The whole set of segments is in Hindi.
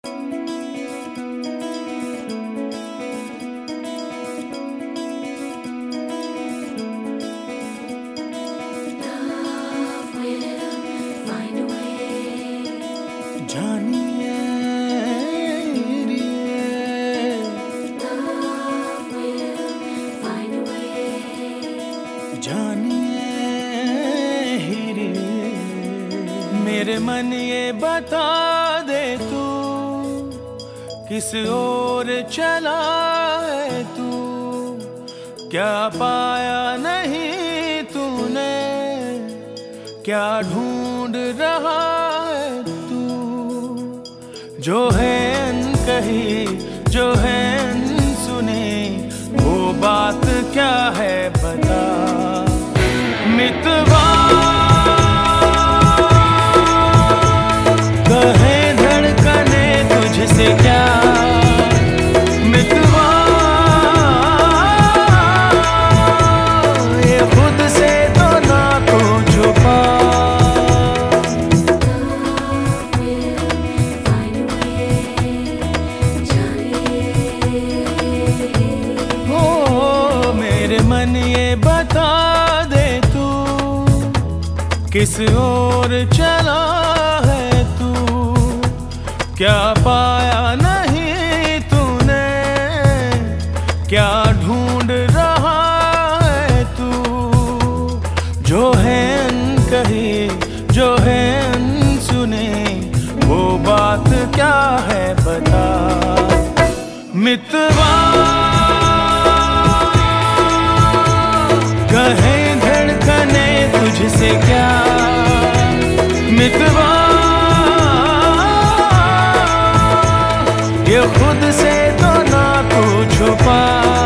मेरे मन ये बता दे तू किस ओर चला है तू, क्या पाया नहीं तूने, क्या ढूंढ रहा है तू। जो है अनकही, जो है अनसुनी, वो बात क्या है बता। मितवा कहे धड़कने तुझसे क्या, मितवा ये खुद से तो ना को छुपा। हो मेरे मन ये बता दे तू किस ओर चला है तू, क्या पाया नहीं तूने, क्या ढूंढ रहा है तू। जो है अनकही, जो है अनसुनी, वो बात क्या है बता। मितवा कहे धड़कने तुझसे क्या, मितवा ये खुद से तो ना को छुपा।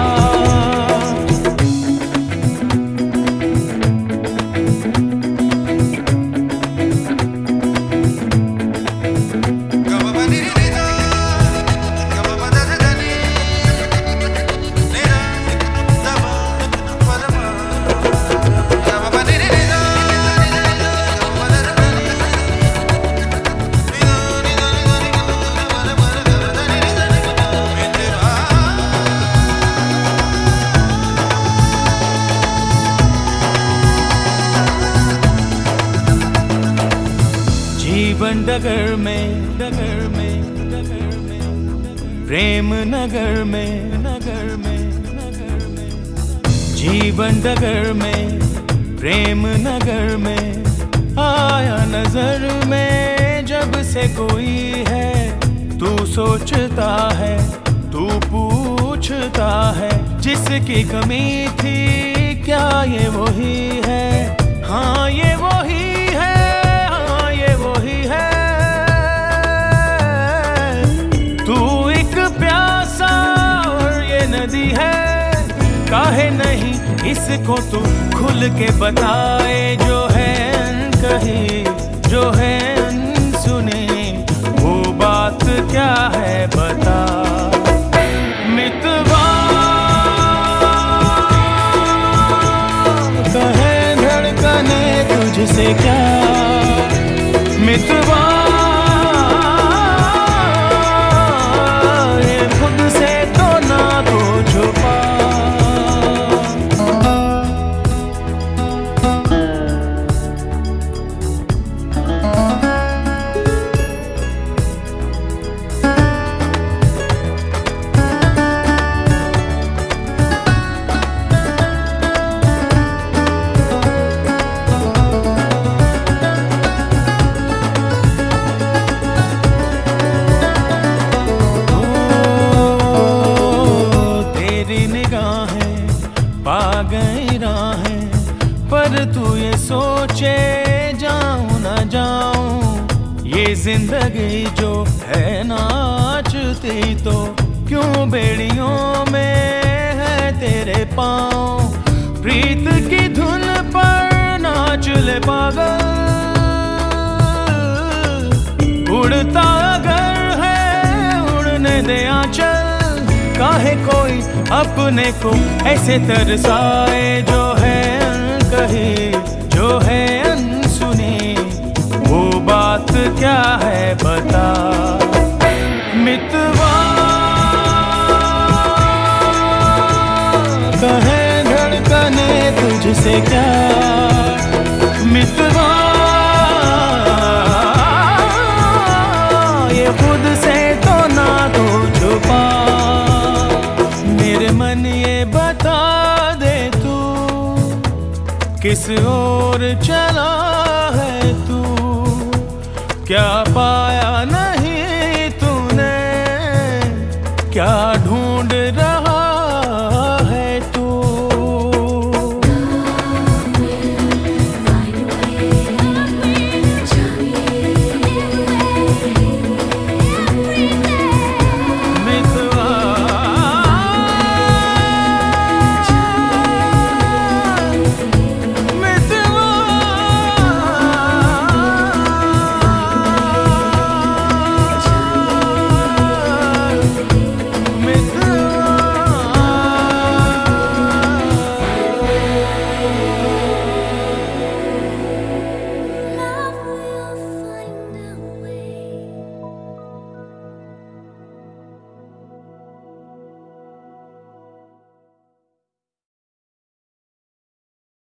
जीवन डगर में, डगर में, डगर में, प्रेम नगर में, नगर में, नगर में। जीवन डगर में, प्रेम नगर में, आया नजर में जब से कोई है। तू सोचता है, तू पूछता है, जिसकी कमी थी क्या ये वही है। हाँ ये वही है, है काहे नहीं इसको तू खुल के बताए। जो है अनकही, जो है अनसुनी, वो बात क्या है बता। मितवा कहे धड़कने तुझसे क्या, मितवा पर तू ये सोचे जाऊं ना जाऊं। ये जिंदगी जो है नाचती तो क्यों बेड़ियों में है तेरे पाँव। प्रीत की धुन पर नाच ले पागल, उड़ता अगर है उड़ने दे आंचल। काहे कोई अपने को ऐसे तरसाए। जो है अनकही, जो है अनसुनी, वो बात क्या है बता। मितवा कहे धड़कने तुझसे क्या, मितवा ये खुद से तो ना तो छुपा। मेरे मन ये बता दे तू किस ओर चला है तू, क्या